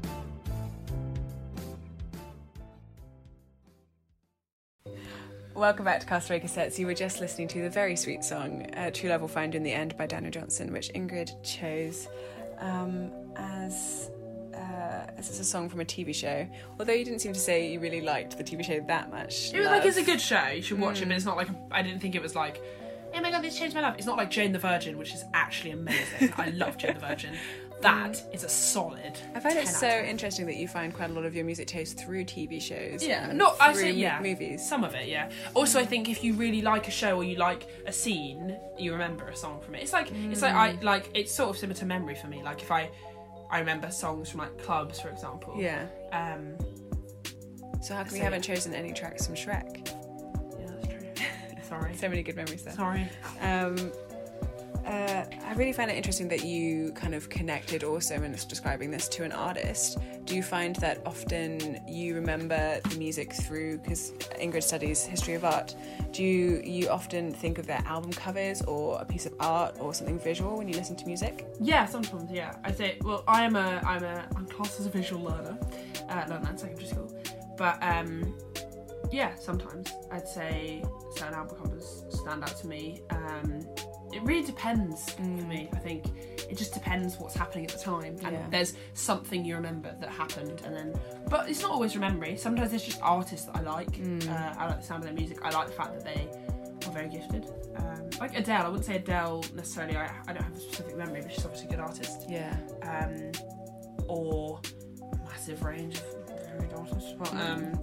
Welcome back to Castaway Cassettes. You were just listening to the very sweet song uh, True Love Will Find You in the End by Daniel Johnston, which Ingrid chose um, as uh, as a song from a T V show. Although you didn't seem to say you really liked the T V show that much. It was Love. like, it's a good show, you should watch Mm. it, but it's not like, a, I didn't think it was like, oh my god, this changed my life. It's not like Jane the Virgin, which is actually amazing. I love Jane the Virgin. That is a solid I find it ten so out of ten. interesting that you find quite a lot of your music taste through T V shows. Yeah, and no, I through say mo- yeah. movies. Some of it, yeah. Also, I think if you really like a show or you like a scene, you remember a song from it. It's like it's like I like it's sort of similar to memory for me. Like if I I remember songs from like clubs, for example. Yeah. Um. So how come So, you haven't yeah. chosen any tracks from Shrek? Yeah, that's true. Sorry. So many good memories there. Sorry. Um, uh, I really find it interesting that you kind of connected also when it's describing this to an artist. Do you find that often you remember the music through, because Ingrid studies history of art, do you, you often think of their album covers or a piece of art or something visual when you listen to music? Yeah, sometimes. Yeah, I say. Well, I am a I'm a I'm classed as a visual learner, uh, learner at secondary school, but um, yeah, sometimes I'd say certain album covers stand out to me. Um, it really depends for me. I think it just depends what's happening at the time, and Yeah. there's something you remember that happened, and then. But it's not always remembering. Sometimes there's just artists that I like. Uh, I like the sound of their music. I like the fact that they are very gifted. Um, like Adele, I wouldn't say Adele necessarily. I, I don't have a specific memory, but she's obviously a good artist. Yeah. Um, or massive range of very good artists. But um,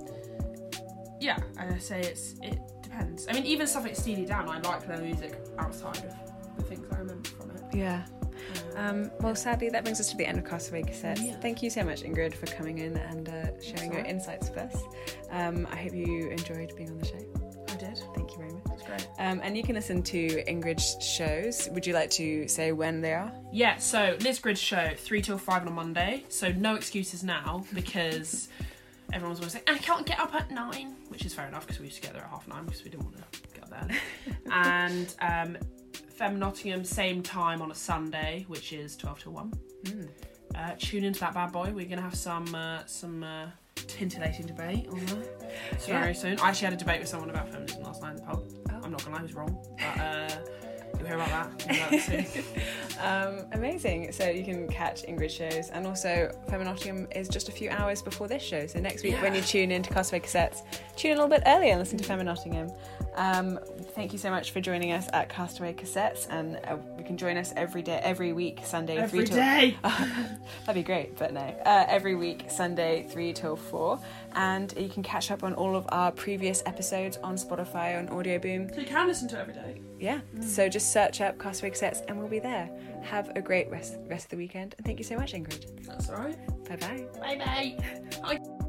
yeah, I say it's it depends. I mean, even stuff like Steely Dan, I like their music outside of the things I remember from it. Yeah. Um, well, sadly, that brings us to the end of Castaway Cassettes. Yeah. Thank you so much, Ingrid, for coming in and uh, sharing your alright. insights with us. Um, I hope you enjoyed being on the show. I did. Thank you very much. It's great. Um, and you can listen to Ingrid's shows. Would you like to say when they are? Yeah, so Liz Grid's show, three till five on a Monday. So no excuses now, because everyone's always like, I can't get up at nine, which is fair enough, because we used to get there at half nine because we didn't want to get up there. And um, Fem Nottingham, same time on a Sunday, which is twelve till one. Mm. Uh, tune into that bad boy. We're going to have some uh, some uh, tintillating debate on that so Yeah. very soon. I actually had a debate with someone about feminism last night in the pub. Oh. I'm not going to lie, I was wrong. But uh, you'll hear about that. You'll hear about that soon. Um, amazing. So you can catch Ingrid's shows. And also, Fem Nottingham is just a few hours before this show. So next week, Yeah. when you tune in to Castaway Cassettes, tune in a little bit earlier and listen to Fem Nottingham. Um, thank you so much for joining us at Castaway Cassettes. And uh, you can join us every day, every week, Sunday, Every three till day. That'd be great, but no. Uh, every week, Sunday, three till four. And you can catch up on all of our previous episodes on Spotify, on Audio Boom. So you can listen to it every day. Yeah, so just search up Castaway Cassettes and we'll be there. Have a great rest, rest of the weekend. And thank you so much, Ingrid. That's all right. Bye-bye. Bye bye. Bye.